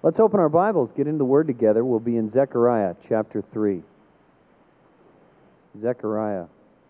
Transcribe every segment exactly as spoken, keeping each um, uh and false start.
Let's open our Bibles, get into the Word together. We'll be in Zechariah chapter three. Zechariah.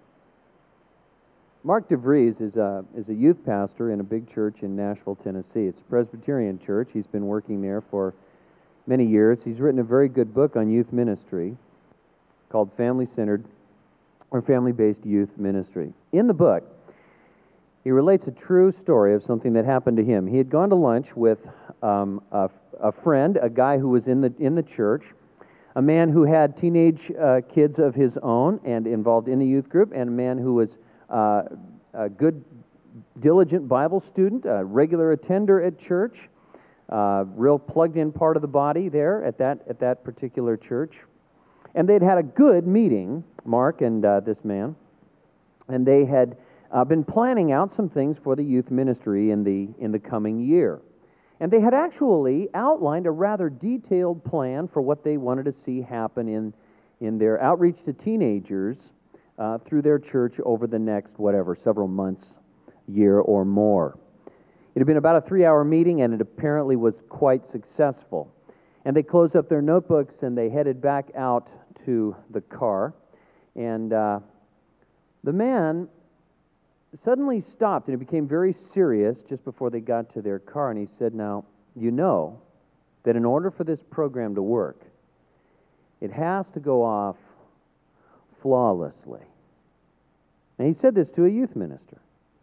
Mark DeVries is a, is a youth pastor in a big church in Nashville, Tennessee. It's a Presbyterian church. He's been working there for many years. He's written a very good book on youth ministry called Family-Centered or Family-Based Youth Ministry. In the book, he relates a true story of something that happened to him. He had gone to lunch with um, a, a friend, a guy who was in the in the church, a man who had teenage uh, kids of his own and involved in the youth group, and a man who was uh, a good, diligent Bible student, a regular attender at church, uh, real plugged-in part of the body there at that at that particular church. And they'd had a good meeting, Mark and uh, this man, and they had uh, been planning out some things for the youth ministry in the in the coming year. And they had actually outlined a rather detailed plan for what they wanted to see happen in, in their outreach to teenagers uh, through their church over the next, whatever, several months, year or more. It had been about a three-hour meeting, and it apparently was quite successful. And they closed up their notebooks, and they headed back out to the car. And uh, the man suddenly stopped, and it became very serious just before they got to their car, and he said, "Now, you know that in order for this program to work, it has to go off flawlessly." And he said this to a youth minister.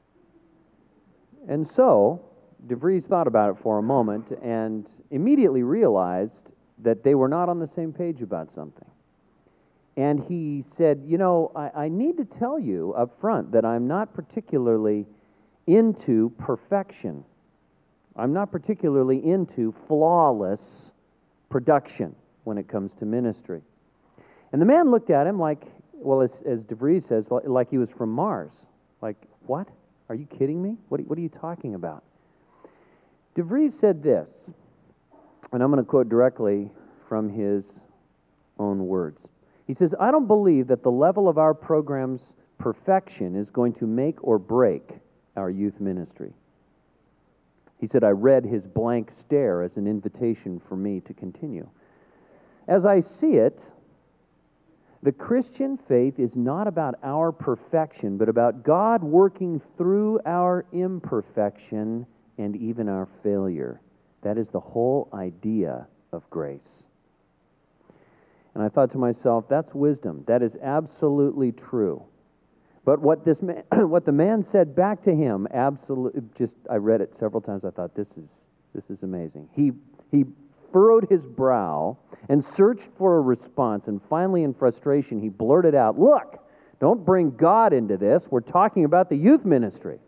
And so, DeVries thought about it for a moment and immediately realized that they were not on the same page about something. And he said, you know, I, I need to tell you up front that I'm not particularly into perfection. I'm not particularly into flawless production when it comes to ministry. And the man looked at him like, well, as, as DeVries says, like, like he was from Mars. Like, what? Are you kidding me? What, what are you talking about? DeVries said this, and I'm going to quote directly from his own words. He says, "I don't believe that the level of our program's perfection is going to make or break our youth ministry." He said, "I read his blank stare as an invitation for me to continue. As I see it, the Christian faith is not about our perfection, but about God working through our imperfection and even our failure. That is the whole idea of grace." And I thought to myself, that's wisdom. That is absolutely true. But what this man, what the man said back to him, absolutely, just I read it several times. I thought, this is this is amazing. He he furrowed his brow and searched for a response, and finally, in frustration, he blurted out, "Look, don't bring God into this. We're talking about the youth ministry."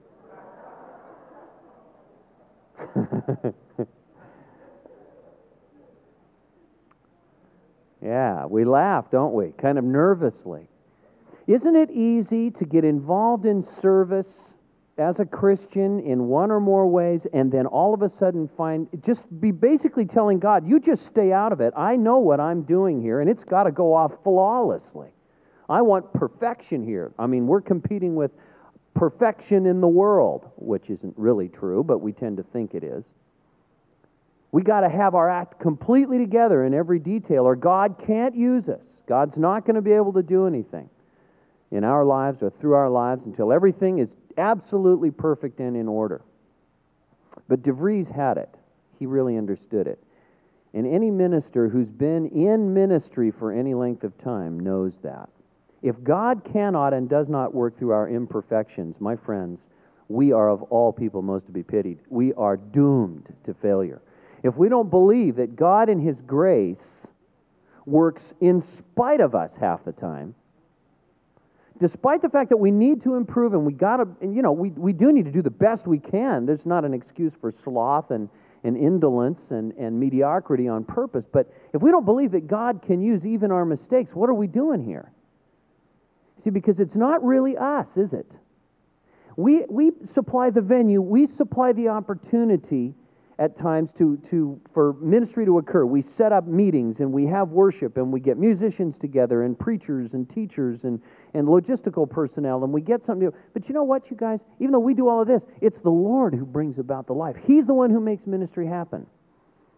Yeah, we laugh, don't we? Kind of nervously. Isn't it easy to get involved in service as a Christian in one or more ways and then all of a sudden find, just be basically telling God, you just stay out of it. I know what I'm doing here, and it's got to go off flawlessly. I want perfection here. I mean, we're competing with perfection in the world, which isn't really true, but we tend to think it is. We got to have our act completely together in every detail, or God can't use us. God's not going to be able to do anything in our lives or through our lives until everything is absolutely perfect and in order. But DeVries had it. He really understood it. And any minister who's been in ministry for any length of time knows that. If God cannot and does not work through our imperfections, my friends, we are of all people most to be pitied. We are doomed to failure. If we don't believe that God in His grace works in spite of us half the time, despite the fact that we need to improve and we gotta, and you know, we, we do need to do the best we can. There's not an excuse for sloth and, and indolence and, and mediocrity on purpose. But if we don't believe that God can use even our mistakes, what are we doing here? See, because it's not really us, is it? We we supply the venue, we supply the opportunity at times to, to for ministry to occur. We set up meetings and we have worship and we get musicians together and preachers and teachers and, and logistical personnel and we get something to do. But you know what, you guys? Even though we do all of this, it's the Lord who brings about the life. He's the one who makes ministry happen.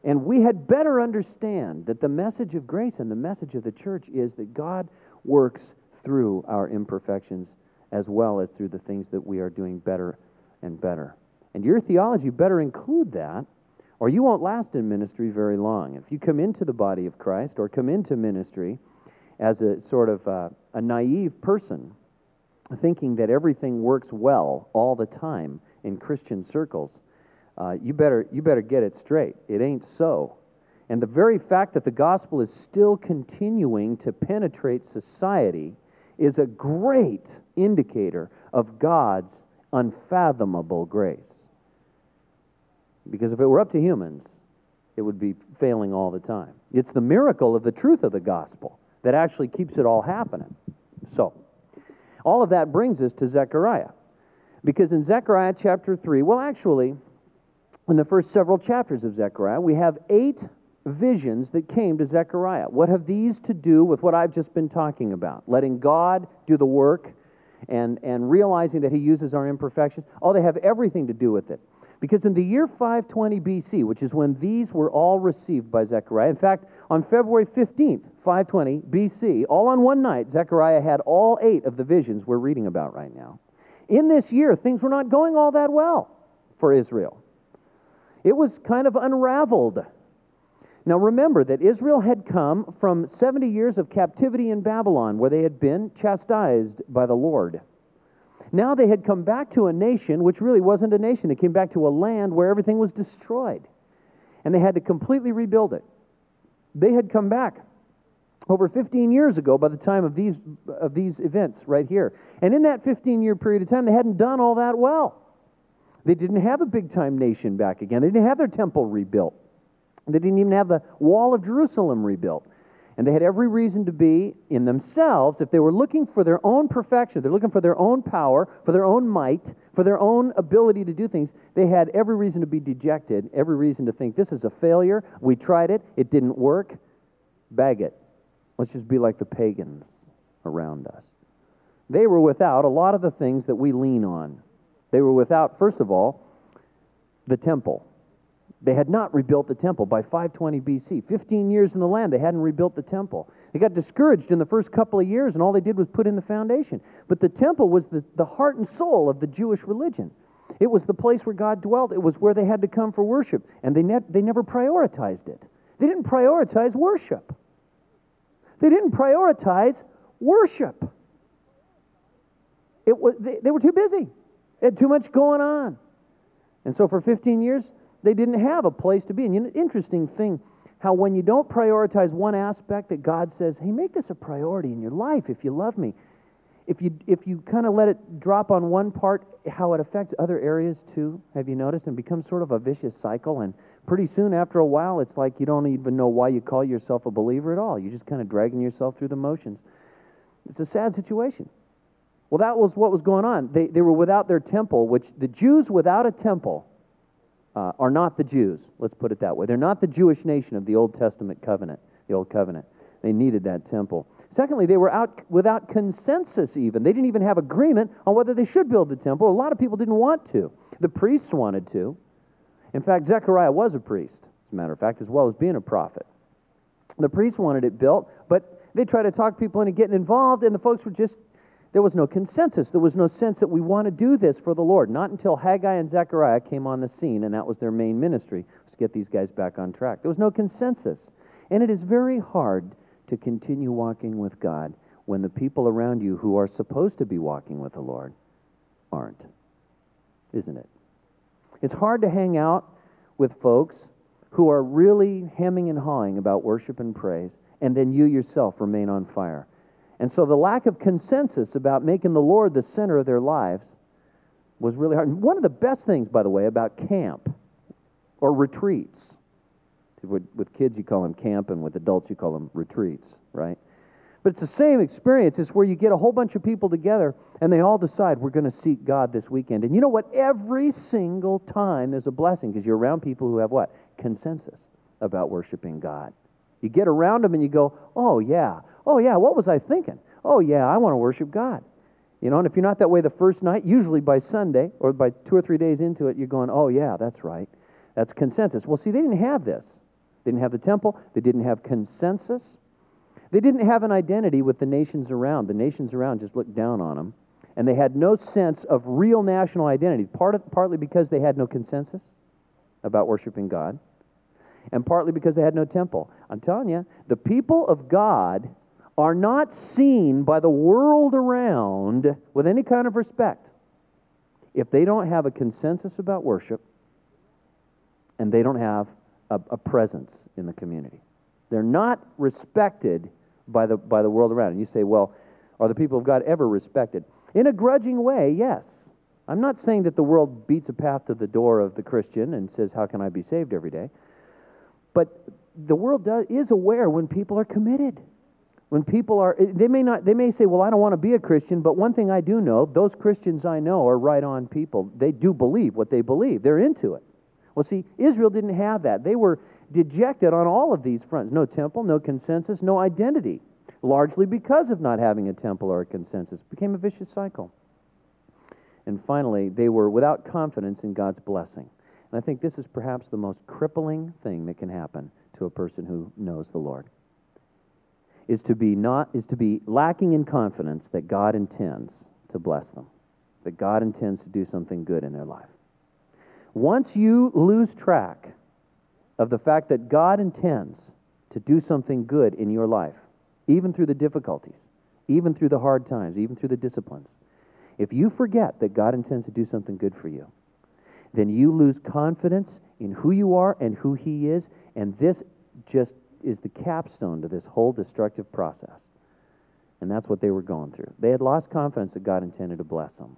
And we had better understand that the message of grace and the message of the church is that God works through our imperfections as well as through the things that we are doing better and better. And your theology better include that, or you won't last in ministry very long. If you come into the body of Christ or come into ministry as a sort of uh, a naive person, thinking that everything works well all the time in Christian circles, uh, you better you better get it straight. It ain't so. And the very fact that the gospel is still continuing to penetrate society is a great indicator of God's unfathomable grace. Because if it were up to humans, it would be failing all the time. It's the miracle of the truth of the gospel that actually keeps it all happening. So, all of that brings us to Zechariah. Because in Zechariah chapter three, well, actually, in the first several chapters of Zechariah, we have eight visions that came to Zechariah. What have these to do with what I've just been talking about? Letting God do the work and, and realizing that He uses our imperfections. Oh, they have everything to do with it. Because in the year five twenty B C, which is when these were all received by Zechariah, in fact, on February fifteenth, five twenty B C, all on one night, Zechariah had all eight of the visions we're reading about right now. In this year, things were not going all that well for Israel. It was kind of unraveled. Now remember that Israel had come from seventy years of captivity in Babylon, where they had been chastised by the Lord. Now they had come back to a nation which really wasn't a nation. They came back to a land where everything was destroyed. And they had to completely rebuild it. They had come back over fifteen years ago by the time of these, of these events right here. And in that fifteen-year period of time, they hadn't done all that well. They didn't have a big-time nation back again. They didn't have their temple rebuilt. They didn't even have the wall of Jerusalem rebuilt. And they had every reason to be in themselves, if they were looking for their own perfection, they're looking for their own power, for their own might, for their own ability to do things, they had every reason to be dejected, every reason to think, this is a failure, we tried it, it didn't work, bag it. Let's just be like the pagans around us. They were without a lot of the things that we lean on. They were without, first of all, the temple. They had not rebuilt the temple by five twenty B C. fifteen years in the land, they hadn't rebuilt the temple. They got discouraged in the first couple of years, and all they did was put in the foundation. But the temple was the, the heart and soul of the Jewish religion. It was the place where God dwelt. It was where they had to come for worship. And they, ne- they never prioritized it. They didn't prioritize worship. They didn't prioritize worship. It was, they, they were too busy. They had too much going on. And so for fifteen years, they didn't have a place to be. And you know, interesting thing, how when you don't prioritize one aspect that God says, hey, make this a priority in your life if you love me. If you if you kind of let it drop on one part, how it affects other areas too, have you noticed? And becomes sort of a vicious cycle. And pretty soon, after a while, it's like you don't even know why you call yourself a believer at all. You're just kind of dragging yourself through the motions. It's a sad situation. Well, that was what was going on. They, they were without their temple, which the Jews without a temple Uh, are not the Jews. Let's put it that way. They're not the Jewish nation of the Old Testament covenant, the Old Covenant. They needed that temple. Secondly, they were out without consensus even. They didn't even have agreement on whether they should build the temple. A lot of people didn't want to. The priests wanted to. In fact, Zechariah was a priest, as a matter of fact, as well as being a prophet. The priests wanted it built, but they tried to talk people into getting involved, and the folks were just, there was no consensus. There was no sense that we want to do this for the Lord. Not until Haggai and Zechariah came on the scene, and that was their main ministry, was to get these guys back on track. There was no consensus. And it is very hard to continue walking with God when the people around you who are supposed to be walking with the Lord aren't. Isn't it? It's hard to hang out with folks who are really hemming and hawing about worship and praise, and then you yourself remain on fire. And so the lack of consensus about making the Lord the center of their lives was really hard. And one of the best things, by the way, about camp or retreats, with, with kids you call them camp, and with adults you call them retreats, right? But it's the same experience. It's where you get a whole bunch of people together, and they all decide, we're going to seek God this weekend. And you know what? Every single time there's a blessing, because you're around people who have what? Consensus about worshiping God. You get around them and you go, oh, yeah. Oh, yeah, what was I thinking? Oh, yeah, I want to worship God. You know, and if you're not that way the first night, usually by Sunday or by two or three days into it, you're going, oh, yeah, that's right. That's consensus. Well, see, they didn't have this They didn't have the temple. They didn't have consensus. They didn't have an identity with the nations around. The nations around just looked down on them. And they had no sense of real national identity, part of, partly because they had no consensus about worshiping God, and partly because they had no temple. I'm telling you, the people of God are not seen by the world around with any kind of respect if they don't have a consensus about worship and they don't have a, a presence in the community. They're not respected by the by the world around. And you say, well, are the people of God ever respected? In a grudging way, yes. I'm not saying that the world beats a path to the door of the Christian and says, how can I be saved every day? But the world does, is aware when people are committed. When people are, they may not, they may say, well, I don't want to be a Christian, but one thing I do know, those Christians I know are right on people. They do believe what they believe. They're into it. Well, see, Israel didn't have that. They were dejected on all of these fronts. No temple, no consensus, no identity. Largely because of not having a temple or a consensus. It became a vicious cycle. And finally, they were without confidence in God's blessing. And I think this is perhaps the most crippling thing that can happen to a person who knows the Lord. Is to be not is to be lacking in confidence that God intends to bless them. That God intends to do something good in their life. Once you lose track of the fact that God intends to do something good in your life, even through the difficulties, even through the hard times, even through the disciplines, if you forget that God intends to do something good for you, then you lose confidence in who you are and who He is, and this just is the capstone to this whole destructive process. And that's what they were going through. They had lost confidence that God intended to bless them.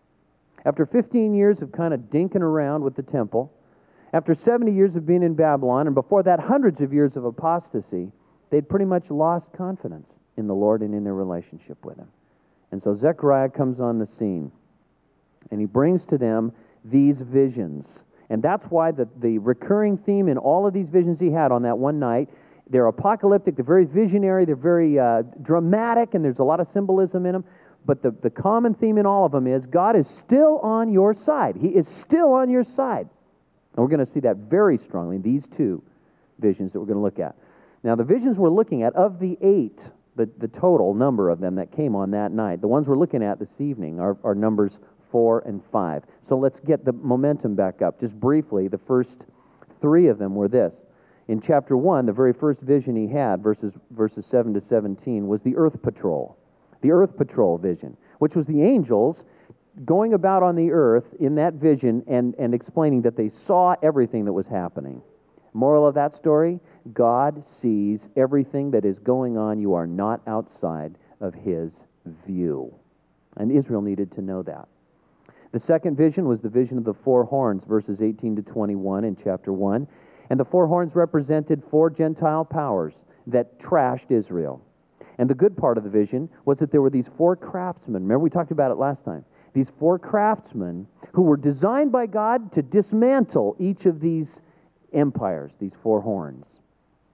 After fifteen years of kind of dinking around with the temple, after seventy years of being in Babylon, and before that hundreds of years of apostasy, they'd pretty much lost confidence in the Lord and in their relationship with Him. And so Zechariah comes on the scene, and he brings to them these visions. And that's why the, the recurring theme in all of these visions he had on that one night, they're apocalyptic, they're very visionary, they're very uh, dramatic, and there's a lot of symbolism in them. But the, the common theme in all of them is God is still on your side. He is still on your side. And we're going to see that very strongly in these two visions that we're going to look at. Now, the visions we're looking at, of the eight, the, the total number of them that came on that night, the ones we're looking at this evening are, are numbers four and five. So let's get the momentum back up. Just briefly, the first three of them were this. In chapter one, the very first vision he had, verses, verses seven to seventeen, was the earth patrol. The earth patrol vision, which was the angels going about on the earth in that vision and, and explaining that they saw everything that was happening. Moral of that story, God sees everything that is going on. You are not outside of His view. And Israel needed to know that. The second vision was the vision of the four horns, verses eighteen to twenty-one in chapter one. And the four horns represented four Gentile powers that trashed Israel. And the good part of the vision was that there were these four craftsmen. Remember, we talked about it last time. These four craftsmen who were designed by God to dismantle each of these empires, these four horns.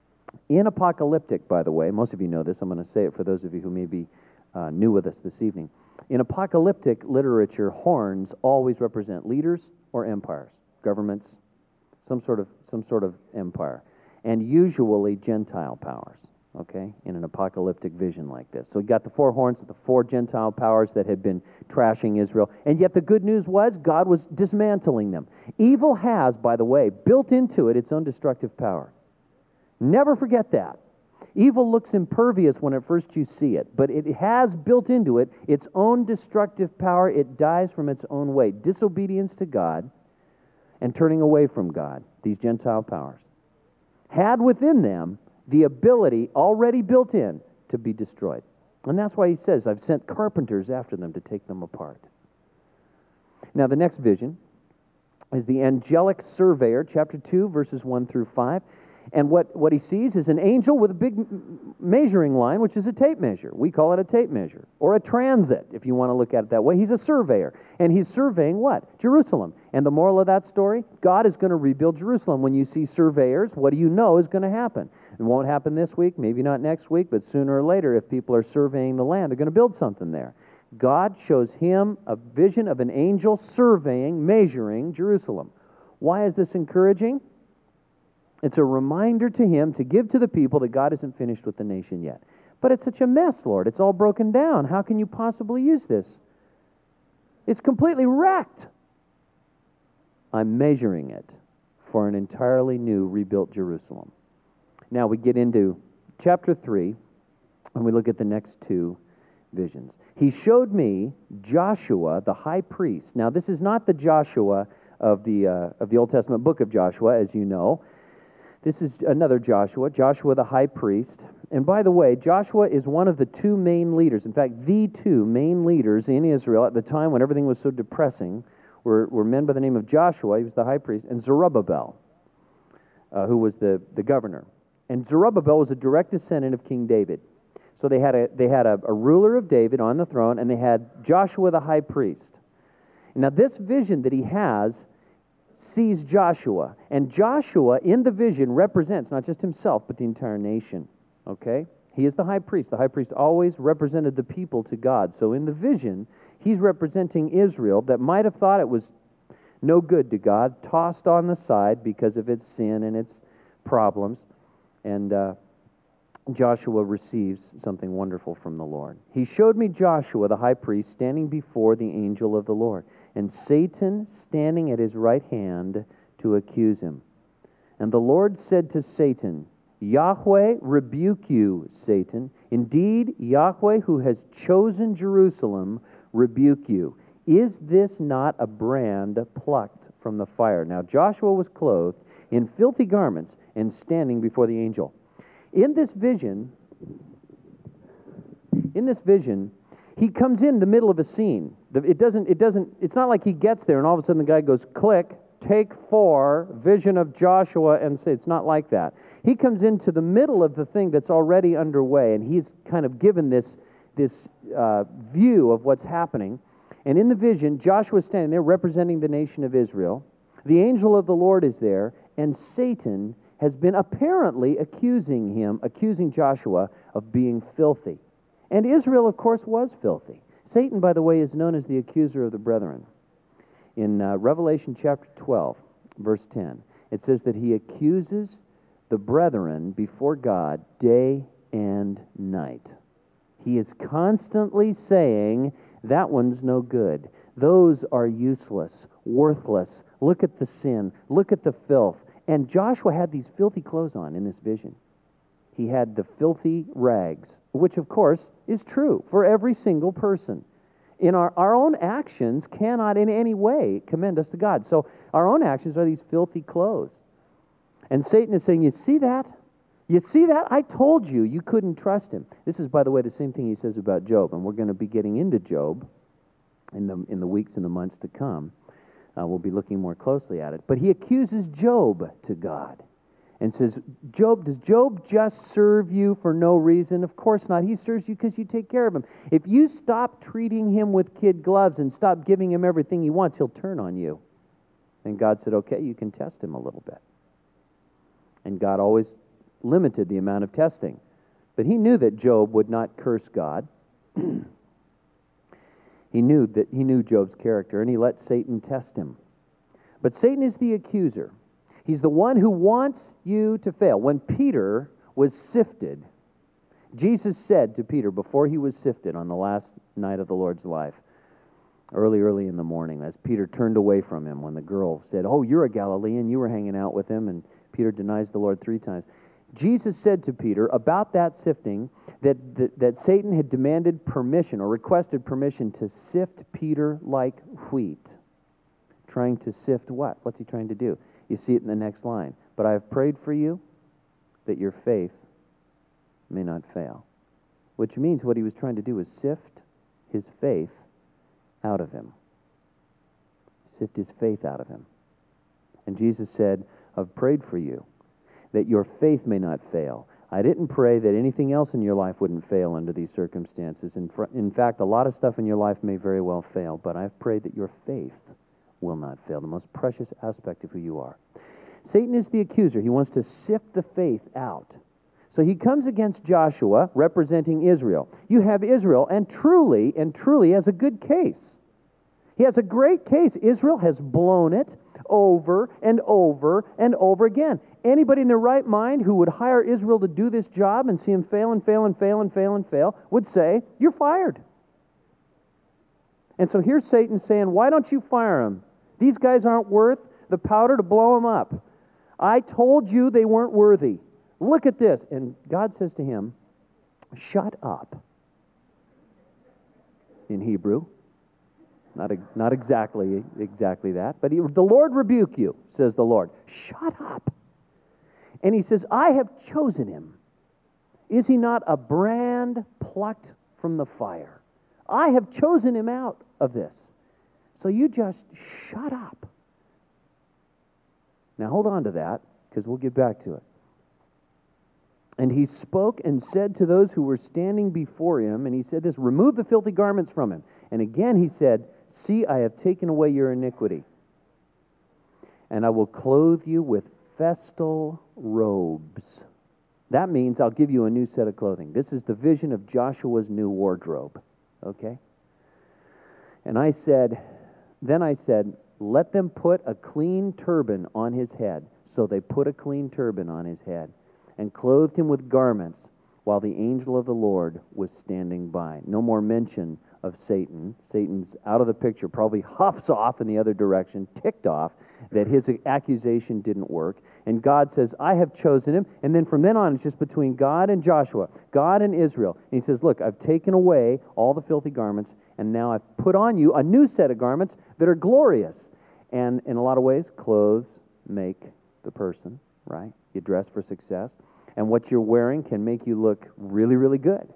In apocalyptic, by the way, most of you know this, I'm going to say it for those of you who may be uh, new with us this evening. In apocalyptic literature, horns always represent leaders or empires, governments, some sort of some sort of empire, and usually Gentile powers, okay, in an apocalyptic vision like this. So we got the four horns of the four Gentile powers that had been trashing Israel, and yet the good news was God was dismantling them. Evil has, by the way, built into it its own destructive power. Never forget that. Evil looks impervious when at first you see it, but it has built into it its own destructive power. It dies from its own weight. Disobedience to God and turning away from God, these Gentile powers, had within them the ability already built in to be destroyed. And that's why he says, I've sent carpenters after them to take them apart. Now, the next vision is the angelic surveyor, chapter two, verses one through five. And what, what he sees is an angel with a big measuring line, which is a tape measure. We call it a tape measure, or a transit, if you want to look at it that way. He's a surveyor, and he's surveying what? Jerusalem. And the moral of that story, God is going to rebuild Jerusalem. When you see surveyors, what do you know is going to happen? It won't happen this week, maybe not next week, but sooner or later, if people are surveying the land, they're going to build something there. God shows him a vision of an angel surveying, measuring Jerusalem. Why is this encouraging? It's a reminder to him to give to the people that God isn't finished with the nation yet. But it's such a mess, Lord. It's all broken down. How can you possibly use this? It's completely wrecked. I'm measuring it for an entirely new, rebuilt Jerusalem. Now we get into chapter three, and we look at the next two visions. He showed me Joshua, the high priest. Now this is not the Joshua of the uh, of the Old Testament book of Joshua, as you know. This is another Joshua, Joshua the high priest. And by the way, Joshua is one of the two main leaders, in fact, the two main leaders in Israel at the time when everything was so depressing, were, were men by the name of Joshua, he was the high priest, and Zerubbabel, uh, who was the, the governor. And Zerubbabel was a direct descendant of King David. So they had a they had a, a ruler of David on the throne, and they had Joshua the high priest. Now this vision that he has sees Joshua, and Joshua in the vision represents not just himself, but the entire nation, okay? He is the high priest. The high priest always represented the people to God. So in the vision, he's representing Israel that might have thought it was no good to God, tossed on the side because of its sin and its problems, and uh, Joshua receives something wonderful from the Lord. He showed me Joshua, the high priest, standing before the angel of the Lord, and Satan standing at his right hand to accuse him. And the Lord said to Satan, Yahweh rebuke you, Satan. Indeed, Yahweh, who has chosen Jerusalem, rebuke you. Is this not a brand plucked from the fire? Now Joshua was clothed in filthy garments and standing before the angel. In this vision, in this vision, he comes in the middle of a scene. It doesn't, it doesn't, it's not like he gets there and all of a sudden the guy goes, click, take four, vision of Joshua, and say, it's not like that. He comes into the middle of the thing that's already underway, and he's kind of given this, this uh, view of what's happening. And in the vision, Joshua's standing there representing the nation of Israel. The angel of the Lord is there, and Satan has been apparently accusing him, accusing Joshua of being filthy. And Israel, of course, was filthy. Satan, by the way, is known as the accuser of the brethren. In uh, Revelation chapter twelve, verse ten, it says that he accuses the brethren before God day and night. He is constantly saying, that one's no good. Those are useless, worthless. Look at the sin. Look at the filth. And Joshua had these filthy clothes on in this vision. He had the filthy rags, which of course is true for every single person. In our, our own actions cannot in any way commend us to God. So our own actions are these filthy clothes. And Satan is saying, you see that? You see that? I told you you couldn't trust him. This is, by the way, the same thing he says about Job. And we're going to be getting into Job in the, in the weeks and the months to come. Uh, we'll be looking more closely at it. But he accuses Job to God and says, Job, does Job just serve you for no reason? Of course not. He serves you because you take care of him. If you stop treating him with kid gloves and stop giving him everything he wants, he'll turn on you. And God said, okay, you can test him a little bit. And God always limited the amount of testing. But he knew that Job would not curse God. He knew that he knew Job's character, and he let Satan test him. But Satan is the accuser. He's the one who wants you to fail. When Peter was sifted, Jesus said to Peter before he was sifted on the last night of the Lord's life, early, early in the morning, as Peter turned away from him when the girl said, oh, you're a Galilean, you were hanging out with him, and Peter denies the Lord three times. Jesus said to Peter about that sifting that, that, that Satan had demanded permission or requested permission to sift Peter like wheat. Trying to sift what? What's he trying to do? You see it in the next line. But I have prayed for you that your faith may not fail. Which means what he was trying to do is sift his faith out of him. Sift his faith out of him. And Jesus said, I've prayed for you that your faith may not fail. I didn't pray that anything else in your life wouldn't fail under these circumstances. In, fr- in fact, a lot of stuff in your life may very well fail, but I've prayed that your faith will not fail, the most precious aspect of who you are. Satan is the accuser. He wants to sift the faith out. So he comes against Joshua, representing Israel. You have Israel, and truly, and truly has a good case. He has a great case. Israel has blown it over and over and over again. Anybody in their right mind who would hire Israel to do this job and see him fail and fail and fail and fail and fail would say, you're fired. And so here's Satan saying, why don't you fire him? These guys aren't worth the powder to blow them up. I told you they weren't worthy. Look at this. And God says to him, shut up. In Hebrew. Not, not exactly, exactly that. But he, the Lord rebuke you, says the Lord. Shut up. And he says, I have chosen him. Is he not a brand plucked from the fire? I have chosen him out of this. So you just shut up. Now hold on to that, because we'll get back to it. And he spoke and said to those who were standing before him, and he said this, remove the filthy garments from him. And again he said, see, I have taken away your iniquity, and I will clothe you with festal robes. That means I'll give you a new set of clothing. This is the vision of Joshua's new wardrobe. Okay? And I said, then I said, let them put a clean turban on his head. So they put a clean turban on his head and clothed him with garments while the angel of the Lord was standing by. No more mention of Satan. Satan's out of the picture, probably huffs off in the other direction, ticked off that his accusation didn't work. And God says, I have chosen him. And then from then on, it's just between God and Joshua, God and Israel. And he says, look, I've taken away all the filthy garments, and now I've put on you a new set of garments that are glorious. And in a lot of ways, clothes make the person, right? You dress for success. And what you're wearing can make you look really, really good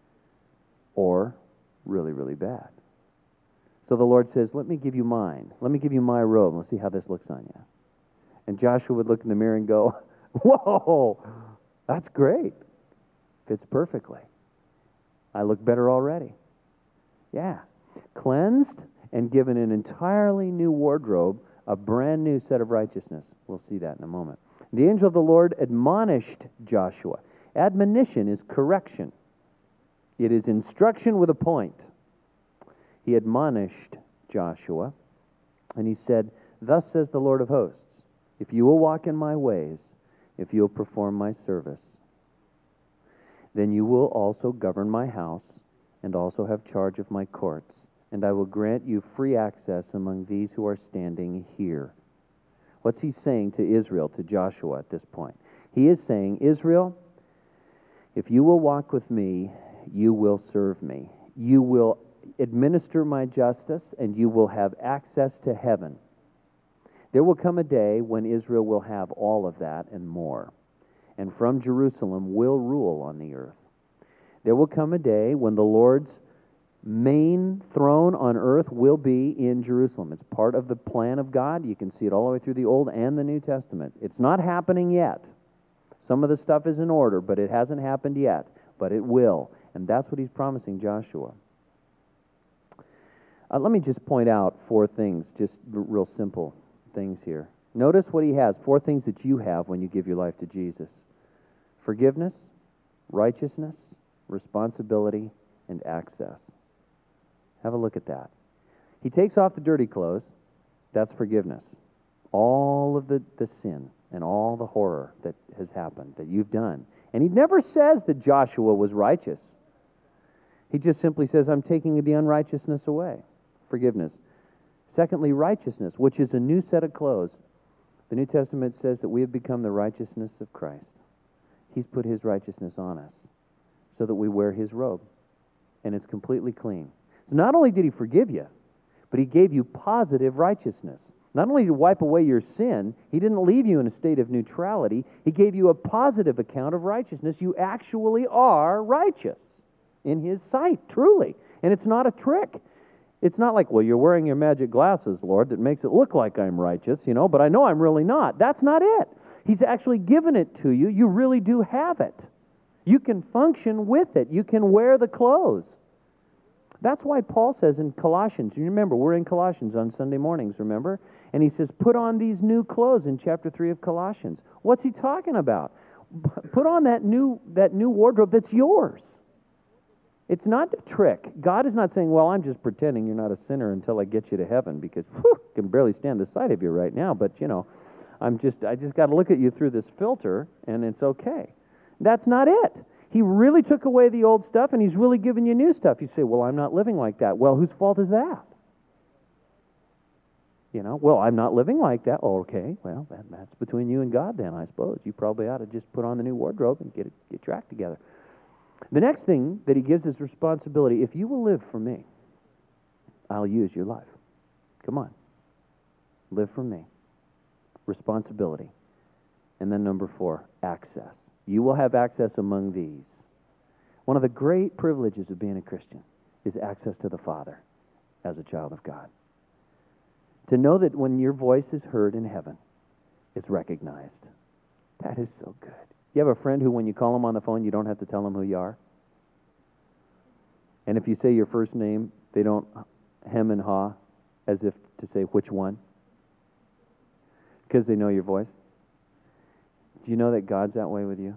or really, really bad. So the Lord says, let me give you mine. Let me give you my robe. Let's see how this looks on you. And Joshua would look in the mirror and go, whoa, that's great. Fits perfectly. I look better already. Yeah. Cleansed and given an entirely new wardrobe, a brand new set of righteousness. We'll see that in a moment. The angel of the Lord admonished Joshua. Admonition is correction. It is instruction with a point. He admonished Joshua, and he said, thus says the Lord of hosts, if you will walk in my ways, if you will perform my service, then you will also govern my house and also have charge of my courts, and I will grant you free access among these who are standing here. What's he saying to Israel, to Joshua at this point? He is saying, Israel, if you will walk with me, you will serve me. You will administer my justice, and you will have access to heaven. There will come a day when Israel will have all of that and more, and from Jerusalem will rule on the earth. There will come a day when the Lord's main throne on earth will be in Jerusalem. It's part of the plan of God. You can see it all the way through the Old and the New Testament. It's not happening yet. Some of the stuff is in order, but it hasn't happened yet. But it will. And that's what he's promising Joshua. Uh, let me just point out four things, just r- real simple things here. Notice what he has, four things that you have when you give your life to Jesus. Forgiveness, righteousness, responsibility, and access. Have a look at that. He takes off the dirty clothes. That's forgiveness. All of the, the sin and all the horror that has happened, that you've done. And he never says that Joshua was righteous. He just simply says, I'm taking the unrighteousness away. Forgiveness. Secondly, righteousness, which is a new set of clothes. The New Testament says that we have become the righteousness of Christ. He's put his righteousness on us so that we wear his robe. And it's completely clean. So not only did he forgive you, but he gave you positive righteousness. Not only to wipe away your sin, he didn't leave you in a state of neutrality. He gave you a positive account of righteousness. You actually are righteous in his sight, truly. And it's not a trick. It's not like, well, you're wearing your magic glasses, Lord, that makes it look like I'm righteous, you know, but I know I'm really not. That's not it. He's actually given it to you. You really do have it. You can function with it. You can wear the clothes. That's why Paul says in Colossians, you remember, we're in Colossians on Sunday mornings, remember? And he says, put on these new clothes in chapter three of Colossians. What's he talking about? Put on that new, that new wardrobe that's yours. It's not a trick. God is not saying, well, I'm just pretending you're not a sinner until I get you to heaven because whew, I can barely stand the sight of you right now, but, you know, I'm just, I just got to look at you through this filter, and it's okay. That's not it. He really took away the old stuff, and he's really giving you new stuff. You say, well, I'm not living like that. Well, whose fault is that? You know, well, I'm not living like that. Oh, okay, well, that, that's between you and God then, I suppose. You probably ought to just put on the new wardrobe and get it, get your act together. The next thing that he gives is responsibility. If you will live for me, I'll use your life. Come on. Live for me. Responsibility. And then number four, access. You will have access among these. One of the great privileges of being a Christian is access to the Father as a child of God. To know that when your voice is heard in heaven, it's recognized. That is so good. You have a friend who, when you call him on the phone, you don't have to tell him who you are? And if you say your first name, they don't hem and haw as if to say which one? Because they know your voice. Do you know that God's that way with you?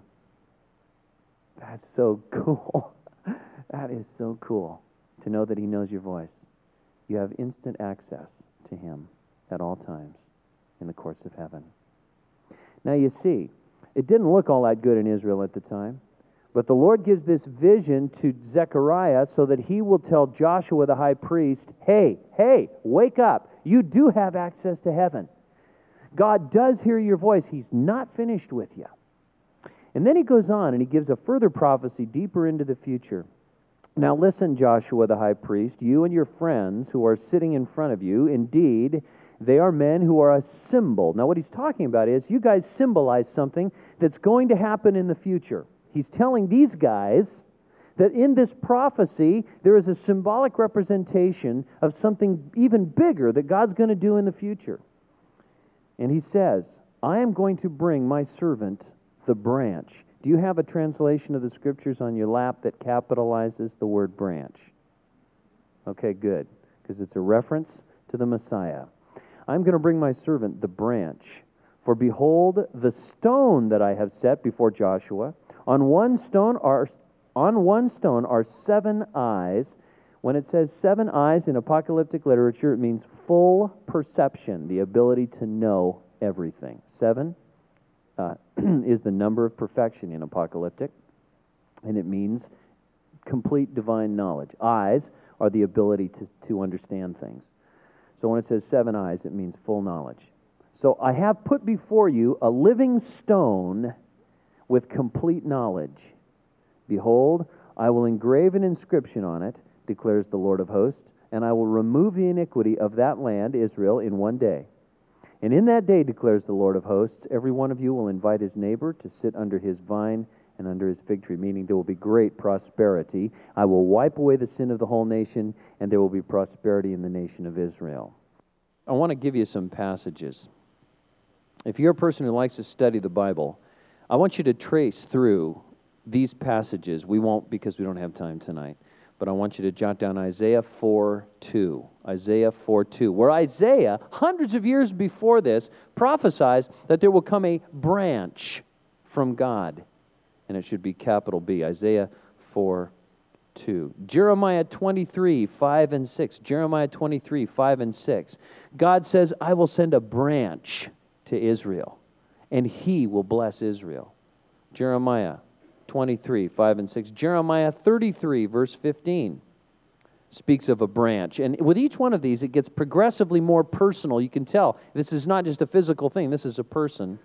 That's so cool. That is so cool to know that he knows your voice. You have instant access to him at all times in the courts of heaven. Now you see, it didn't look all that good in Israel at the time, but the Lord gives this vision to Zechariah so that he will tell Joshua the high priest, hey, hey, wake up. You do have access to heaven. God does hear your voice. He's not finished with you. And then he goes on and he gives a further prophecy deeper into the future. Now listen, Joshua the high priest, you and your friends who are sitting in front of you, indeed, they are men who are a symbol. Now what he's talking about is you guys symbolize something that's going to happen in the future. He's telling these guys that in this prophecy, there is a symbolic representation of something even bigger that God's going to do in the future. And he says, I am going to bring my servant, the branch. Do you have a translation of the scriptures on your lap that capitalizes the word branch? Okay, good, because it's a reference to the Messiah. I'm going to bring my servant, the branch. For behold, the stone that I have set before Joshua, on one stone are on one stone are seven eyes. When it says seven eyes in apocalyptic literature, it means full perception, the ability to know everything. Seven uh, is the number of perfection in apocalyptic, and it means complete divine knowledge. Eyes are the ability to, to understand things. So when it says seven eyes, it means full knowledge. So I have put before you a living stone with complete knowledge. Behold, I will engrave an inscription on it, declares the Lord of hosts, and I will remove the iniquity of that land, Israel, in one day. And in that day, declares the Lord of hosts, every one of you will invite his neighbor to sit under his vine and under his fig tree, meaning there will be great prosperity. I will wipe away the sin of the whole nation, and there will be prosperity in the nation of Israel. I want to give you some passages. If you're a person who likes to study the Bible, I want you to trace through these passages. We won't because we don't have time tonight. But I want you to jot down Isaiah four two. Isaiah four two, where Isaiah, hundreds of years before this, prophesies that there will come a branch from God. And it should be capital B. Isaiah four two. Jeremiah twenty-three five and six. Jeremiah twenty-three five and six. God says, I will send a branch to Israel, and he will bless Israel. Jeremiah twenty-three, five and six. Jeremiah thirty-three, verse fifteen, speaks of a branch. And with each one of these, it gets progressively more personal. You can tell this is not just a physical thing. This is a person.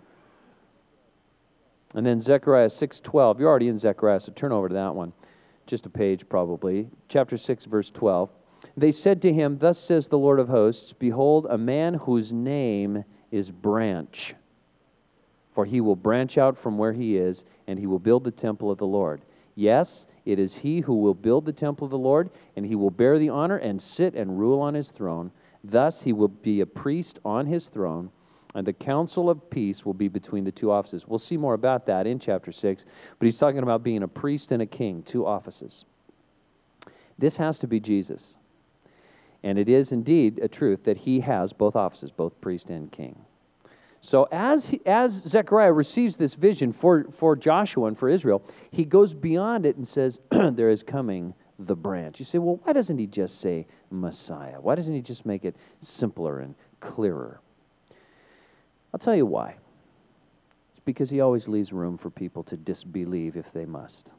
And then Zechariah six twelve. You're already in Zechariah, so turn over to that one. Just a page, probably. Chapter six, verse twelve. They said to him, thus says the Lord of hosts, behold, a man whose name is Branch. For he will branch out from where he is, and he will build the temple of the Lord. Yes, it is he who will build the temple of the Lord, and he will bear the honor and sit and rule on his throne. Thus he will be a priest on his throne, and the council of peace will be between the two offices. We'll see more about that in chapter six, but he's talking about being a priest and a king, two offices. This has to be Jesus. And it is indeed a truth that he has both offices, both priest and king. So as he, as Zechariah receives this vision for, for Joshua and for Israel, he goes beyond it and says, there is coming the branch. You say, well, why doesn't he just say Messiah? Why doesn't he just make it simpler and clearer? I'll tell you why. It's because he always leaves room for people to disbelieve if they must.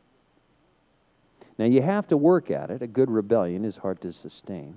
Now, you have to work at it. A good rebellion is hard to sustain.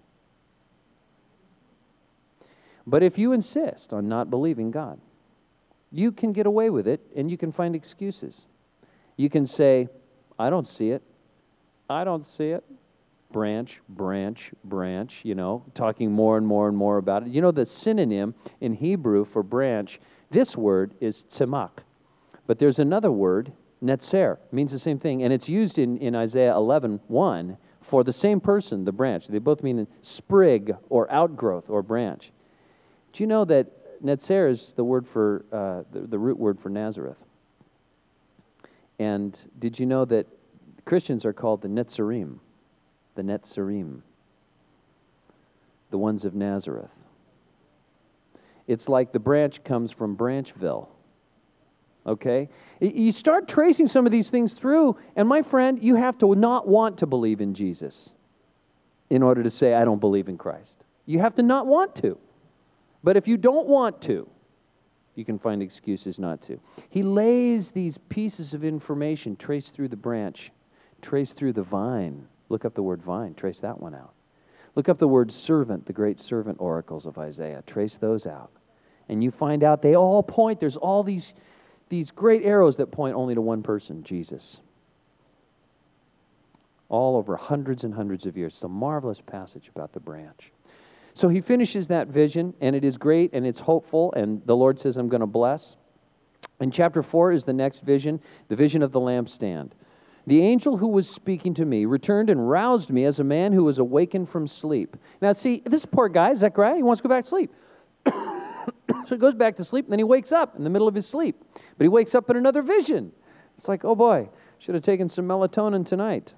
But if you insist on not believing God, you can get away with it, and you can find excuses. You can say, I don't see it. I don't see it. Branch, branch, branch, you know, talking more and more and more about it. You know, the synonym in Hebrew for branch, this word is tzemach. But there's another word, netzer, means the same thing. And it's used in, in Isaiah eleven one for the same person, the branch. They both mean sprig or outgrowth or branch. Do you know that netzer is the word for, uh, the, the root word for Nazareth? And did you know that Christians are called the Netzarim? The Netzarim, the ones of Nazareth. It's like the branch comes from Branchville, okay? You start tracing some of these things through, and my friend, you have to not want to believe in Jesus in order to say, I don't believe in Christ. You have to not want to. But if you don't want to, you can find excuses not to. He lays these pieces of information traced through the branch, traced through the vine. Look up the word vine, trace that one out. Look up the word servant, the great servant oracles of Isaiah, trace those out. And you find out they all point, there's all these, these great arrows that point only to one person, Jesus. All over hundreds and hundreds of years. It's a marvelous passage about the branch. So he finishes that vision, and it is great, and it's hopeful, and the Lord says, I'm going to bless. And chapter four is the next vision, the vision of the lampstand. The angel who was speaking to me returned and roused me as a man who was awakened from sleep. Now see, this poor guy, Zechariah, he wants to go back to sleep. So he goes back to sleep, and then he wakes up in the middle of his sleep. But he wakes up in another vision. It's like, oh boy, should have taken some melatonin tonight.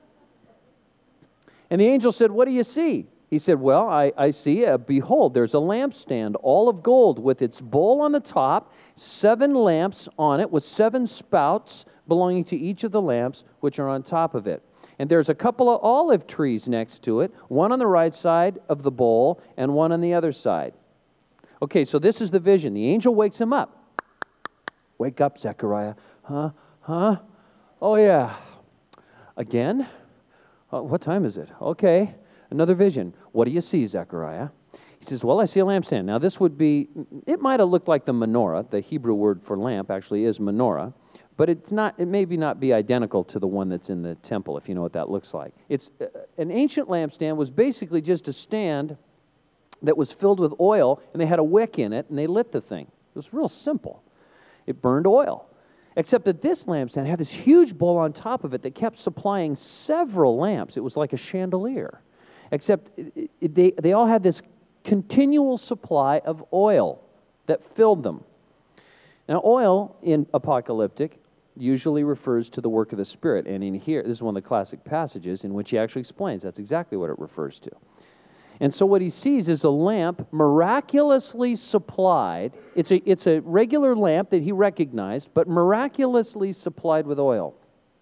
And the angel said, what do you see? He said, well, I, I see, uh, behold, there's a lampstand, all of gold, with its bowl on the top, seven lamps on it, with seven spouts belonging to each of the lamps which are on top of it. And there's a couple of olive trees next to it, one on the right side of the bowl and one on the other side. Okay, so this is the vision. The angel wakes him up. Wake up, Zechariah. Huh? Huh? Oh, yeah. Again? Uh, what time is it? Okay. Another vision. What do you see, Zechariah? He says, well, I see a lampstand. Now, this would be, it might have looked like the menorah. The Hebrew word for lamp actually is menorah. But it's not, it maybe not be identical to the one that's in the temple, if you know what that looks like. It's uh, an ancient lampstand was basically just a stand that was filled with oil, and they had a wick in it, and they lit the thing. It was real simple. It burned oil. Except that this lampstand had this huge bowl on top of it that kept supplying several lamps. It was like a chandelier. Except it, it, they, they all had this continual supply of oil that filled them. Now, oil in apocalyptic usually refers to the work of the Spirit. And in here, this is one of the classic passages in which he actually explains that's exactly what it refers to. And so what he sees is a lamp miraculously supplied. It's a, it's a regular lamp that he recognized, but miraculously supplied with oil.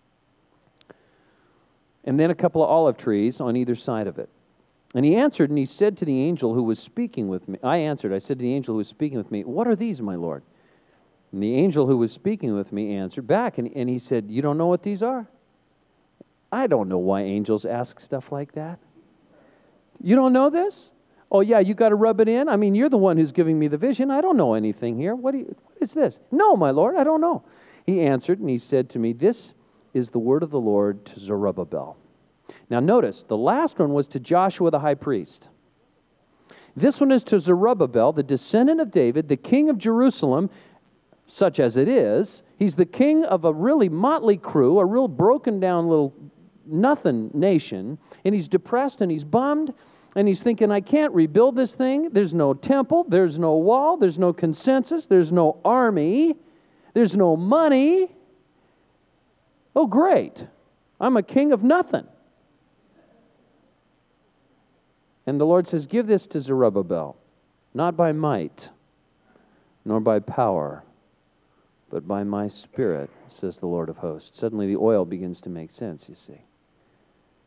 And then a couple of olive trees on either side of it. And he answered, and he said to the angel who was speaking with me, I answered, I said to the angel who was speaking with me, what are these, my Lord? And the angel who was speaking with me answered back, and, and he said, you don't know what these are? I don't know why angels ask stuff like that. You don't know this? Oh, yeah, you got to rub it in? I mean, you're the one who's giving me the vision. I don't know anything here. What, do you, what is this? No, my Lord, I don't know. He answered, and he said to me, this is the word of the Lord to Zerubbabel. Now, notice, the last one was to Joshua the high priest. This one is to Zerubbabel, the descendant of David, the king of Jerusalem, such as it is. He's the king of a really motley crew, a real broken down little nothing nation, and he's depressed and he's bummed, and he's thinking, I can't rebuild this thing. There's no temple, there's no wall, there's no consensus, there's no army, there's no money. Oh, great. I'm a king of nothing. And the Lord says, give this to Zerubbabel, not by might, nor by power, but by my Spirit, says the Lord of hosts. Suddenly the oil begins to make sense, you see.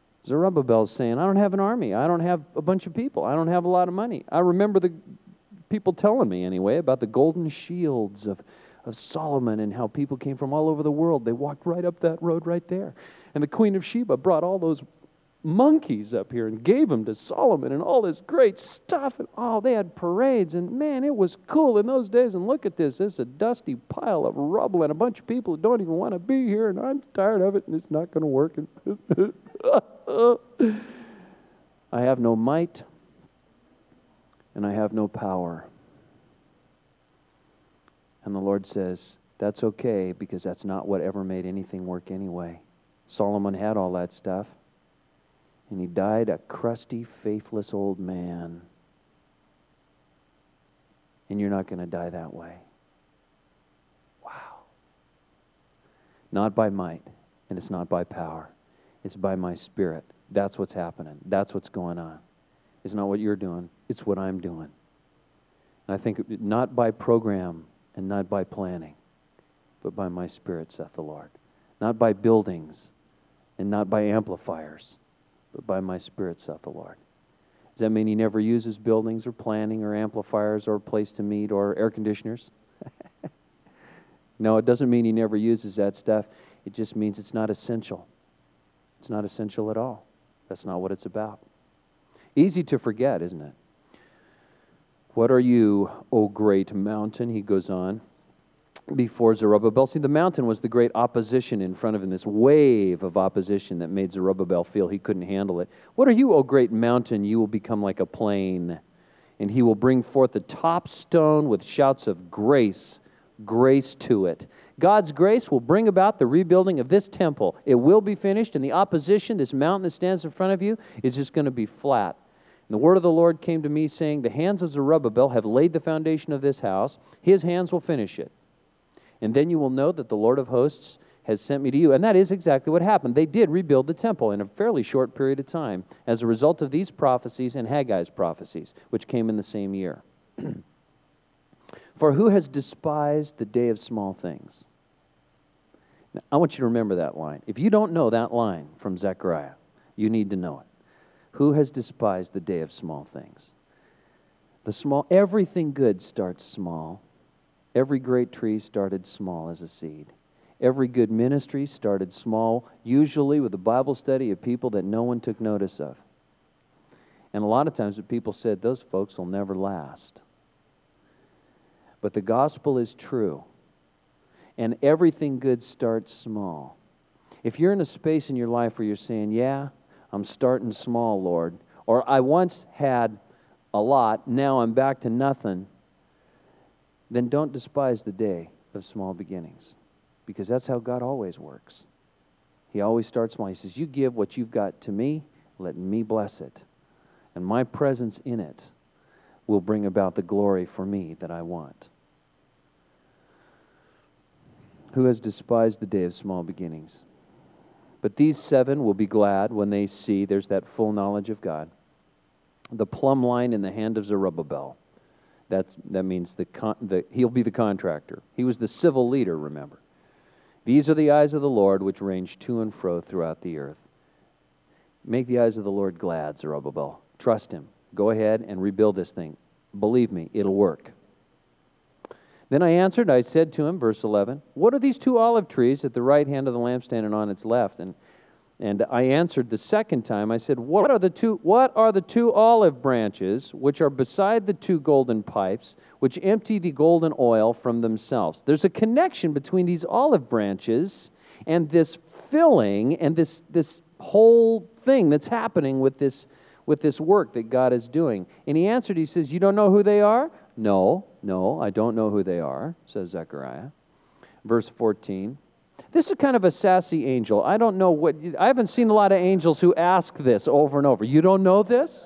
Zerubbabel's saying, I don't have an army. I don't have a bunch of people. I don't have a lot of money. I remember the people telling me anyway about the golden shields of, of Solomon and how people came from all over the world. They walked right up that road right there. And the Queen of Sheba brought all those monkeys up here and gave them to Solomon and all this great stuff. And oh, they had parades. And man, it was cool in those days. And look at this. This is a dusty pile of rubble and a bunch of people who don't even want to be here. And I'm tired of it and it's not going to work. I have no might and I have no power. And the Lord says, that's okay, because that's not what ever made anything work anyway. Solomon had all that stuff. And he died a crusty, faithless old man. And you're not going to die that way. Wow. Not by might, and it's not by power. It's by my Spirit. That's what's happening. That's what's going on. It's not what you're doing. It's what I'm doing. And I think not by program and not by planning, but by my Spirit, saith the Lord. Not by buildings and not by amplifiers, but by my Spirit, saith the Lord. Does that mean he never uses buildings or planning or amplifiers or a place to meet or air conditioners? No, it doesn't mean he never uses that stuff. It just means it's not essential. It's not essential at all. That's not what it's about. Easy to forget, isn't it? What are you, O great mountain? He goes on. Before Zerubbabel. See, the mountain was the great opposition in front of him, this wave of opposition that made Zerubbabel feel he couldn't handle it. What are you, O great mountain? You will become like a plain, and he will bring forth the top stone with shouts of grace, grace to it. God's grace will bring about the rebuilding of this temple. It will be finished, and the opposition, this mountain that stands in front of you, is just going to be flat. And the word of the Lord came to me, saying, the hands of Zerubbabel have laid the foundation of this house. His hands will finish it. And then you will know that the Lord of hosts has sent me to you. And that is exactly what happened. They did rebuild the temple in a fairly short period of time as a result of these prophecies and Haggai's prophecies, which came in the same year. For who has despised the day of small things? Now, I want you to remember that line. If you don't know that line from Zechariah, you need to know it. Who has despised the day of small things? The small, everything good starts small. Every great tree started small as a seed. Every good ministry started small, usually with a Bible study of people that no one took notice of. And a lot of times the people said, those folks will never last. But the gospel is true. And everything good starts small. If you're in a space in your life where you're saying, yeah, I'm starting small, Lord, or I once had a lot, now I'm back to nothing, then don't despise the day of small beginnings, because that's how God always works. He always starts small. He says, you give what you've got to me, let me bless it. And my presence in it will bring about the glory for me that I want. Who has despised the day of small beginnings? But these seven will be glad when they see, there's that full knowledge of God, the plumb line in the hand of Zerubbabel. That's, that means the, con, the he'll be the contractor. He was the civil leader, remember. These are the eyes of the Lord which range to and fro throughout the earth. Make the eyes of the Lord glad, Zerubbabel. Trust him. Go ahead and rebuild this thing. Believe me, it'll work. Then I answered, I said to him, verse eleven, what are these two olive trees at the right hand of the lampstand and on its left? And And I answered the second time, I said, what are the two what are the two olive branches which are beside the two golden pipes, which empty the golden oil from themselves? There's a connection between these olive branches and this filling and this this whole thing that's happening with this with this work that God is doing. And he answered, he says, you don't know who they are? No, no, I don't know who they are, says Zechariah. Verse fourteen. This is kind of a sassy angel. I don't know what, I haven't seen a lot of angels who ask this over and over. You don't know this?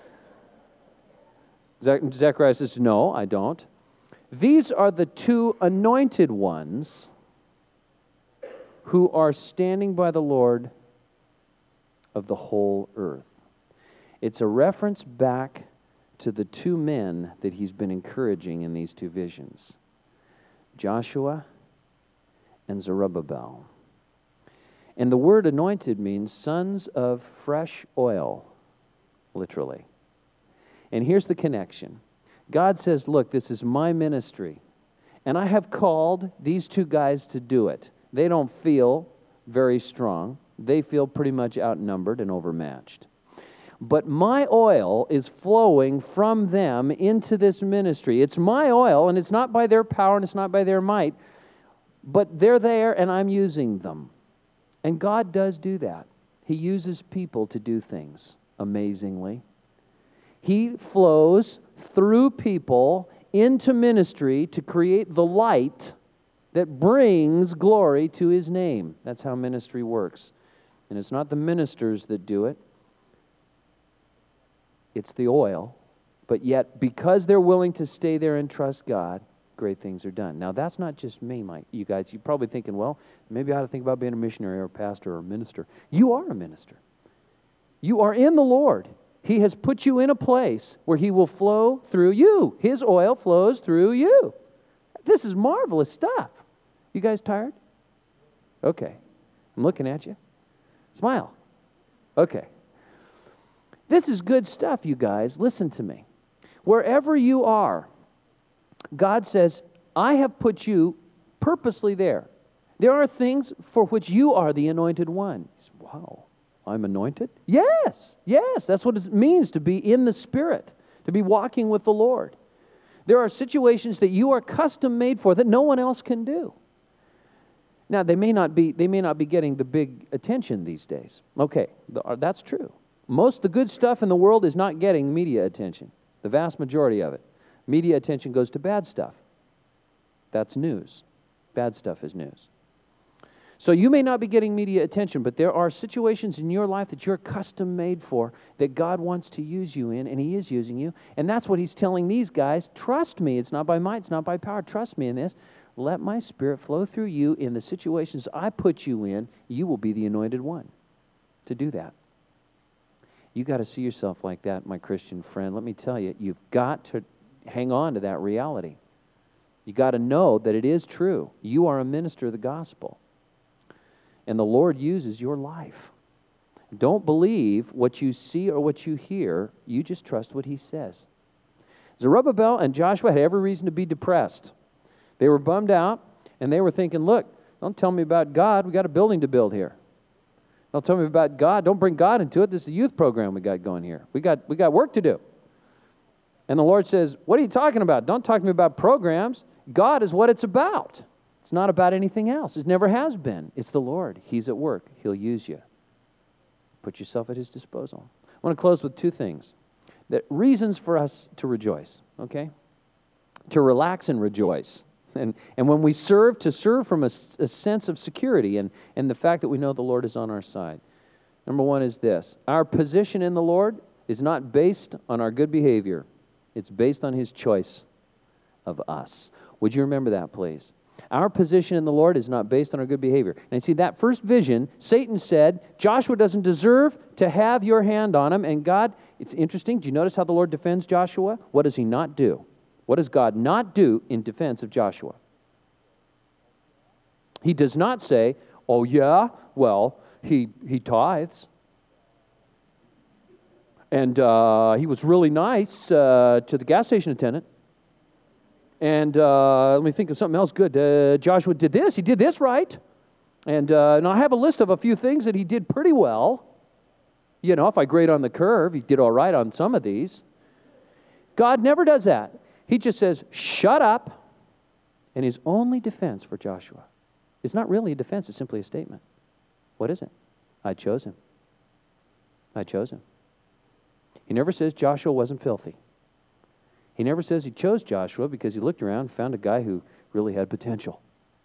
Zechariah says, no, I don't. These are the two anointed ones who are standing by the Lord of the whole earth. It's a reference back to the two men that he's been encouraging in these two visions, Joshua and Zerubbabel. And the word anointed means sons of fresh oil, literally. And here's the connection. God says, look, this is my ministry, and I have called these two guys to do it. They don't feel very strong. They feel pretty much outnumbered and overmatched. But my oil is flowing from them into this ministry. It's my oil, and it's not by their power, and it's not by their might, but they're there, and I'm using them. And God does do that. He uses people to do things amazingly. He flows through people into ministry to create the light that brings glory to His name. That's how ministry works. And it's not the ministers that do it. It's the oil. But yet, because they're willing to stay there and trust God, great things are done. Now, that's not just me, Mike. You guys, you're probably thinking, well, maybe I ought to think about being a missionary or a pastor or a minister. You are a minister. You are in the Lord. He has put you in a place where He will flow through you. His oil flows through you. This is marvelous stuff. You guys tired? Okay. I'm looking at you. Smile. Okay. This is good stuff, you guys. Listen to me. Wherever you are, God says, I have put you purposely there. There are things for which you are the anointed one. Wow, I'm anointed? Yes, yes. That's what it means to be in the Spirit, to be walking with the Lord. There are situations that you are custom made for that no one else can do. Now, they may not be, they may not be getting the big attention these days. Okay, that's true. Most of the good stuff in the world is not getting media attention, the vast majority of it. Media attention goes to bad stuff. That's news. Bad stuff is news. So you may not be getting media attention, but there are situations in your life that you're custom made for, that God wants to use you in, and He is using you. And that's what He's telling these guys. Trust me. It's not by might. It's not by power. Trust me in this. Let my Spirit flow through you in the situations I put you in. You will be the anointed one to do that. You got to see yourself like that, my Christian friend. Let me tell you, you've got to hang on to that reality. You got to know that it is true. You are a minister of the gospel. And the Lord uses your life. Don't believe what you see or what you hear. You just trust what He says. Zerubbabel and Joshua had every reason to be depressed. They were bummed out, and they were thinking, look, don't tell me about God. We got a building to build here. Don't tell me about God. Don't bring God into it. This is a youth program we got going here. We got, we got work to do. And the Lord says, what are you talking about? Don't talk to me about programs. God is what it's about. It's not about anything else. It never has been. It's the Lord. He's at work. He'll use you. Put yourself at His disposal. I want to close with two things. That reasons for us to rejoice, okay? To relax and rejoice. And, and when we serve, to serve from a, a sense of security and, and the fact that we know the Lord is on our side. Number one is this. Our position in the Lord is not based on our good behavior. It's based on His choice of us. Would you remember that, please? Our position in the Lord is not based on our good behavior. And see, that first vision, Satan said, Joshua doesn't deserve to have your hand on him. And God, it's interesting. Do you notice how the Lord defends Joshua? What does He not do? What does God not do in defense of Joshua? He does not say, oh yeah, well, he, he tithes. And uh, he was really nice uh, to the gas station attendant. And uh, let me think of something else good. Uh, Joshua did this. He did this right. And, uh, and I have a list of a few things that he did pretty well. You know, if I grade on the curve, he did all right on some of these. God never does that. He just says, shut up. And His only defense for Joshua is not really a defense. It's simply a statement. What is it? I chose him. I chose him. He never says Joshua wasn't filthy. He never says he chose Joshua because he looked around and found a guy who really had potential.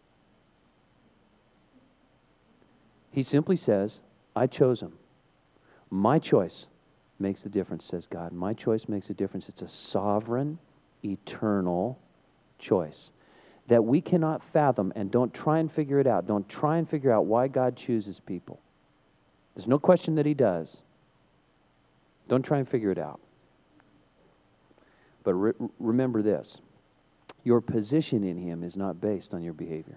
He simply says, I chose him. My choice makes the difference, says God. My choice makes a difference. It's a sovereign, eternal choice that we cannot fathom, and don't try and figure it out. Don't try and figure out why God chooses people. There's no question that He does. Don't try and figure it out. But re- remember this. Your position in Him is not based on your behavior.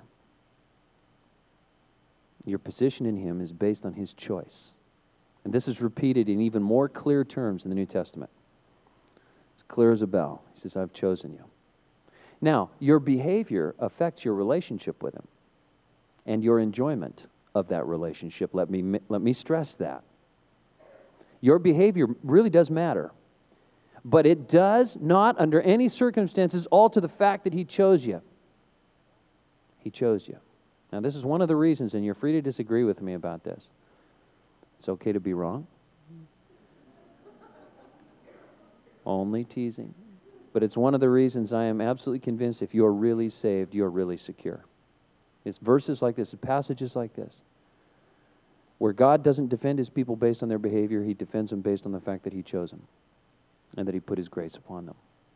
Your position in Him is based on His choice. And this is repeated in even more clear terms in the New Testament. clear as a bell. He says, I've chosen you. Now, your behavior affects your relationship with him and your enjoyment of that relationship. Let me, let me stress that. Your behavior really does matter. But it does not, under any circumstances, alter the fact that he chose you. He chose you. Now, this is one of the reasons, and you're free to disagree with me about this. It's okay to be wrong. Only teasing. But it's one of the reasons I am absolutely convinced if you're really saved, you're really secure. It's verses like this, passages like this, where God doesn't defend his people based on their behavior. He defends them based on the fact that he chose them and that he put his grace upon them.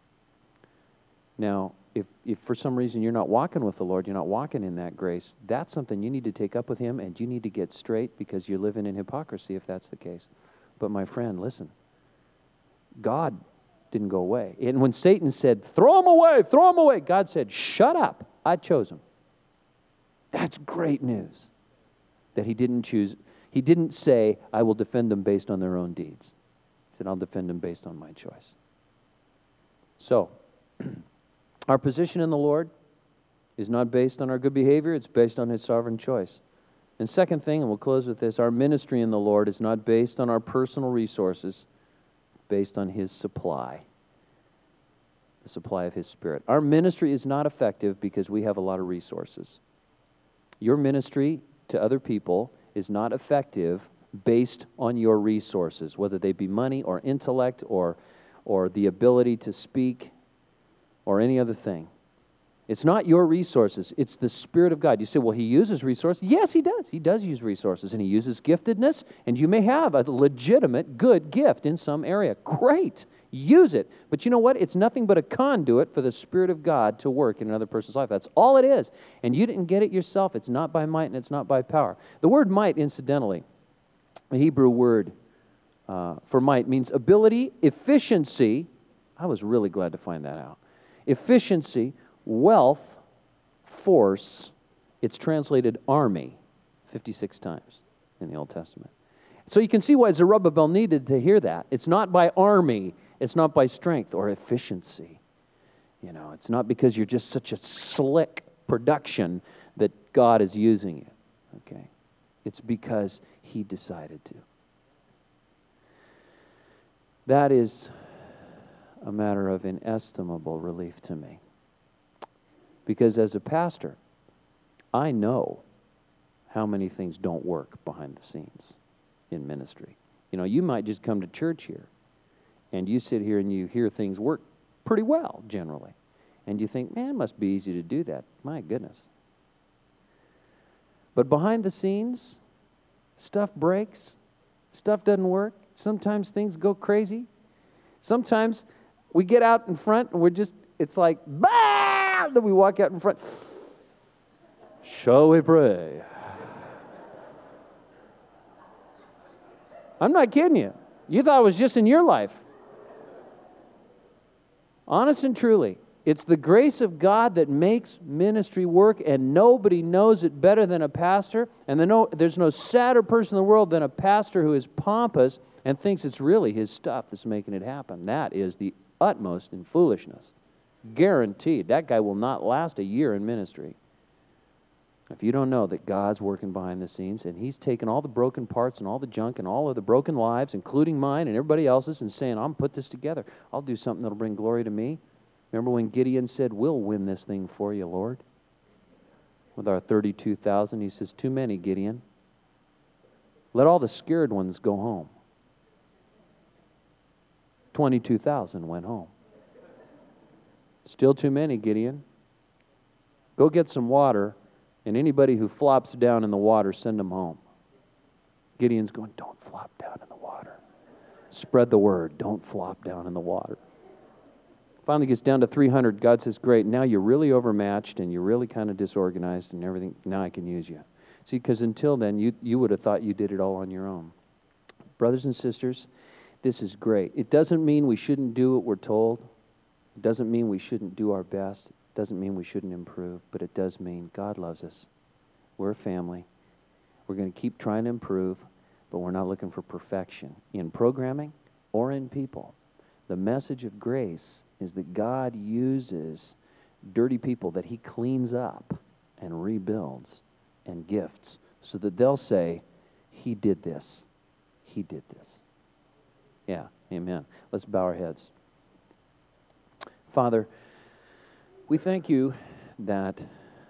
Now, if, if for some reason you're not walking with the Lord, you're not walking in that grace, that's something you need to take up with him, and you need to get straight, because you're living in hypocrisy if that's the case. But my friend, listen, God didn't go away. And when Satan said, throw him away, throw him away, God said, shut up, I chose him. That's great news, that he didn't choose. He didn't say, I will defend them based on their own deeds. He said, I'll defend them based on my choice. So, our position in the Lord is not based on our good behavior, it's based on his sovereign choice. And second thing, and we'll close with this, our ministry in the Lord is not based on our personal resources, based on his supply, the supply of his Spirit. Our ministry is not effective because we have a lot of resources. Your ministry to other people is not effective based on your resources, whether they be money or intellect or, or the ability to speak or any other thing. It's not your resources. It's the Spirit of God. You say, well, he uses resources. Yes, he does. He does use resources, and he uses giftedness, and you may have a legitimate, good gift in some area. Great. Use it. But you know what? It's nothing but a conduit for the Spirit of God to work in another person's life. That's all it is. And you didn't get it yourself. It's not by might, and it's not by power. The word might, incidentally, the Hebrew word uh, for might means ability, efficiency. I was really glad to find that out. Efficiency, wealth, force. It's translated army fifty-six times in the Old Testament. So you can see why Zerubbabel needed to hear that. It's not by army, it's not by strength or efficiency. You know, it's not because you're just such a slick production that God is using you. Okay? It's because he decided to. That is a matter of inestimable relief to me. Because as a pastor, I know how many things don't work behind the scenes in ministry. You know, you might just come to church here, and you sit here and you hear things work pretty well, generally. And you think, man, it must be easy to do that. My goodness. But behind the scenes, stuff breaks, stuff doesn't work. Sometimes things go crazy. Sometimes we get out in front and we're just, it's like, bah! Then we walk out in front. Shall we pray? I'm not kidding you. You thought it was just in your life. Honest and truly, it's the grace of God that makes ministry work, and nobody knows it better than a pastor. And no, there's no sadder person in the world than a pastor who is pompous and thinks it's really his stuff that's making it happen. That is the utmost in foolishness. Guaranteed. That guy will not last a year in ministry. If you don't know that God's working behind the scenes, and he's taken all the broken parts and all the junk and all of the broken lives, including mine and everybody else's, and saying, I'm put this together. I'll do something that'll bring glory to me. Remember when Gideon said, we'll win this thing for you, Lord? With our thirty-two thousand, he says, too many, Gideon. Let all the scared ones go home. twenty-two thousand went home. Still too many, Gideon. Go get some water, and anybody who flops down in the water, send them home. Gideon's going, don't flop down in the water. Spread the word. Don't flop down in the water. Finally gets down to three hundred. God says, great, now you're really overmatched, and you're really kind of disorganized and everything. Now I can use you. See, because until then, you, you would have thought you did it all on your own. Brothers and sisters, this is great. It doesn't mean we shouldn't do what we're told. It doesn't mean we shouldn't do our best. It doesn't mean we shouldn't improve. But it does mean God loves us. We're a family. We're going to keep trying to improve, but we're not looking for perfection in programming or in people. The message of grace is that God uses dirty people that he cleans up and rebuilds and gifts so that they'll say, he did this. He did this. Yeah, amen. Let's bow our heads. Father, we thank you that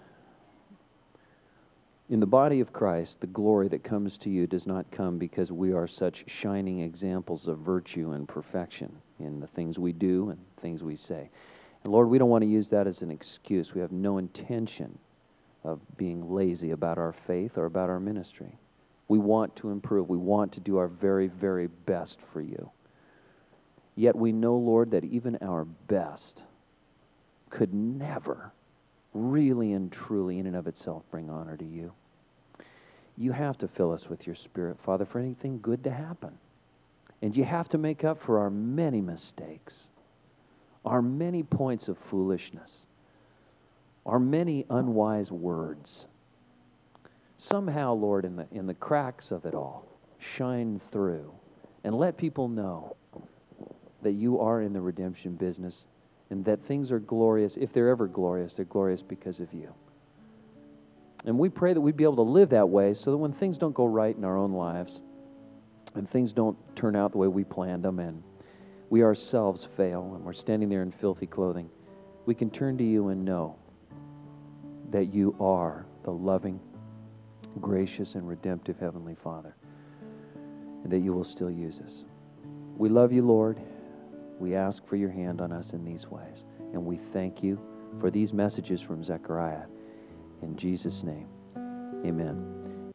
in the body of Christ, the glory that comes to you does not come because we are such shining examples of virtue and perfection in the things we do and things we say. And Lord, we don't want to use that as an excuse. We have no intention of being lazy about our faith or about our ministry. We want to improve. We want to do our very, very best for you. Yet we know, Lord, that even our best could never really and truly in and of itself bring honor to you. You have to fill us with your Spirit, Father, for anything good to happen. And you have to make up for our many mistakes, our many points of foolishness, our many unwise words. Somehow, Lord, in the, in the cracks of it all, shine through and let people know that you are in the redemption business and that things are glorious. If they're ever glorious, they're glorious because of you. And we pray that we'd be able to live that way so that when things don't go right in our own lives and things don't turn out the way we planned them and we ourselves fail and we're standing there in filthy clothing, we can turn to you and know that you are the loving, gracious, and redemptive Heavenly Father, and that you will still use us. We love you, Lord. We ask for your hand on us in these ways, and we thank you for these messages from Zechariah. In Jesus' name, amen.